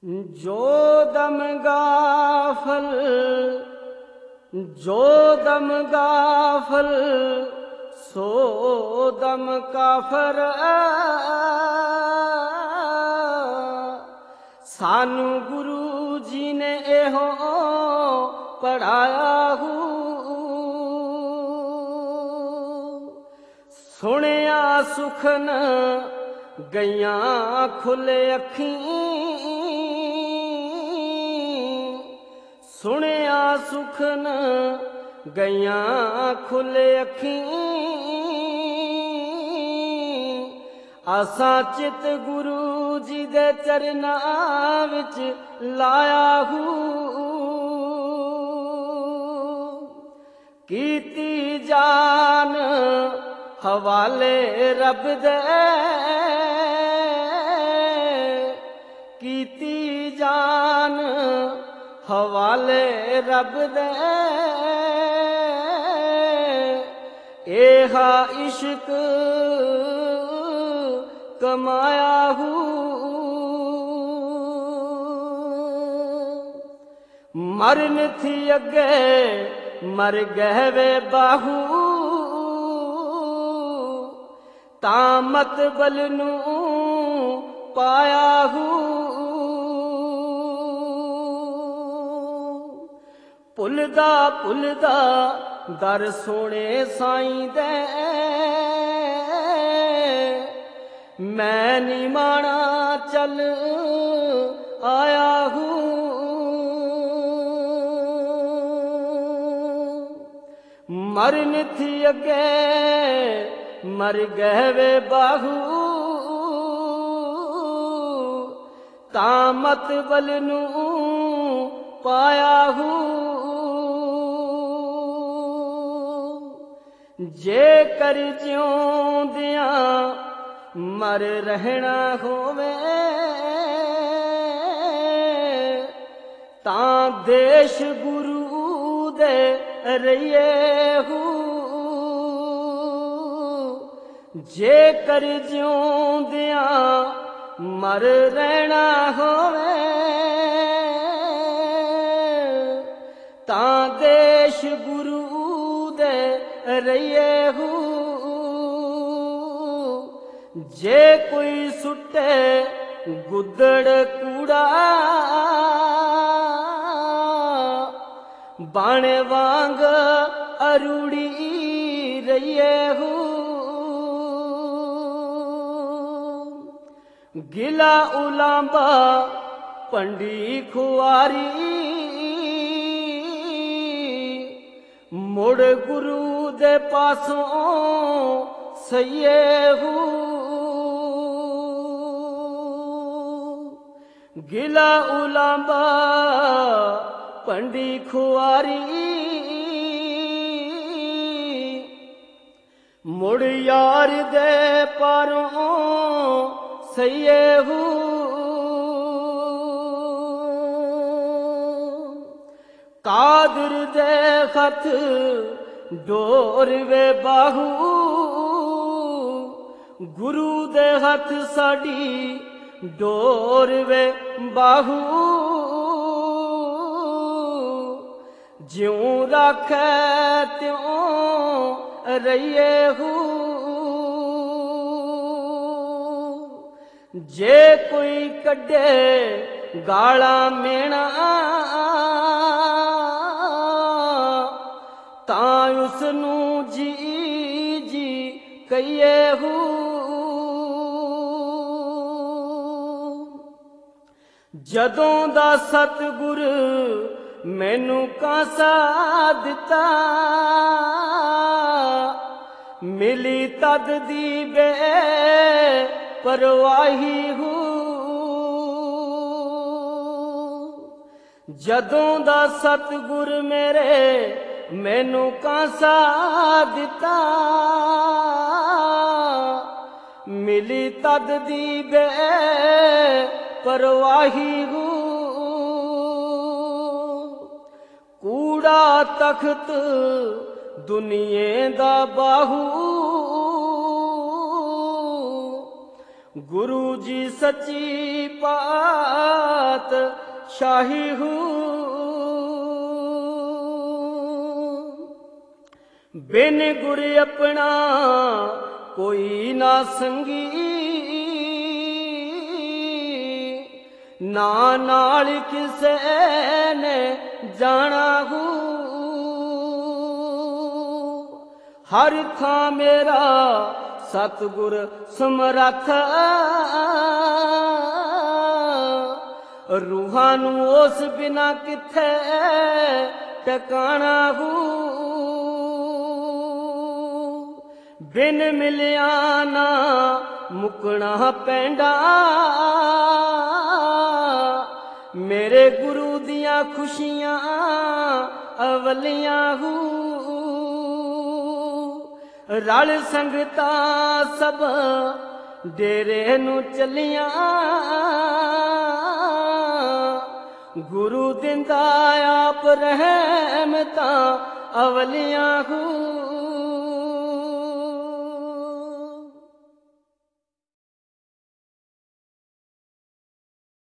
जो दम गाफल जो दम गाफल सो दम काफर सानू गुरु जी ने एहो पढ़ाया हूँ सुनिया सुखन गैया खुले अखी सुनिया सुखन गैया खुले अखी आसा चित गुरु जी दे चरनां विच लाया हूँ कीती जान हवाले रब दे कीती जान हवाले रब दे एहा इश्क कमाया हूँ मरन थी अगे मर गए वे बाहू तामत बल नू पाया हूँ भुलदा भुलदा दर सोने साईं दे मैं नी माना चल आया हूँ मरन थी अगे मर गए वे बाहू तामत बल नू पाया हूँ जे कर जिउंदिया मर रहना होवे तां देश गुरु दे रहिए हूँ जे कर जिउंदिया मर रहना होवे तां देश गुरु दे रहिए हूँ जे कोई सुटे गुदड़ कूड़ा बाणे वांग अरूड़ी रहिए हूँ गिला उलांबा पंडी खुआरी मुड़ गुरु दे पासों सहिए हूँ गिला उलांबा पंडी खुआरी मुड़ यार दे पारों सहिए हूँ कादर दे खत डोर वे बाहू गुरु दे हथ साड़ी डोर वे बाहू ज्यों राखे त्यों रहिए हूँ जे कोई कड्डे गाला मेणा तां उसनू जी जी कहिए हूँ जदों दा सतगुर मैनू कांसा दिता मिली तद दी बे परवाही हूँ जदों दा सतगुर मेरे मैनू कांसा दिता मिली तद दी बे परवाही हूँ कूड़ा तख्त दुनिये दा बाहू गुरु जी सच्ची पातशाही ਪਾਤਸ਼ਾਹੀ ਹੂੰ। ਬਿਨ ਗੁਰ ਆਪਣਾ ਕੋਈ ਨਾ ਸੰਗੀ, ਨਾ ਨਾਲ ਕਿਸੇ ਨੇ ਜਾਣਾ ਹੂੰ। ਹਰ ਥਾਂ ਮੇਰਾ ਸਤਿਗੁਰ ਸਮਰੱਥ, ਰੂਹਾਂ ਨੂੰ ਉਸ ਬਿਨਾ ਕਿੱਥੇ ਟਿਕਾਣਾ ਹੂੰ। ਬਿਨ ਮਿਲਿਆ ਨਾ ਮੁਕਣਾ ਪੈਂਦਾ, ਮੇਰੇ ਗੁਰੂ ਦੀਆਂ ਖੁਸ਼ੀਆਂ ਅਵਲੀਆਂ ਹੂੰ। ਰਲ ਸੰਗਤਾਂ ਸਭ ਡੇਰੇ ਨੂੰ ਚੱਲੀਆਂ, ਗੁਰੂ ਦਿੰਦਾ ਆਪ ਰਹਿਮਤਾਂ ਅਵਲੀਆਂ ਹੂੰ।